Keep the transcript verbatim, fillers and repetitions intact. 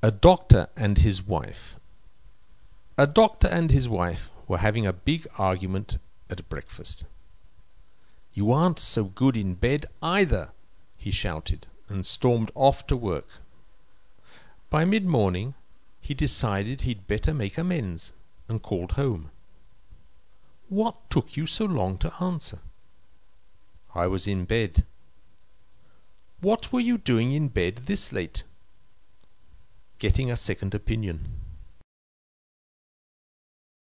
A doctor and his wife. A doctor and his wife were having a big argument at breakfast. "You aren't so good in bed either," he shouted, and stormed off to work. By mid-morning he decided he'd better make amends, and called home. "What took you so long to answer?" "I was in bed." "What were you doing in bed this late?" "Getting a second opinion."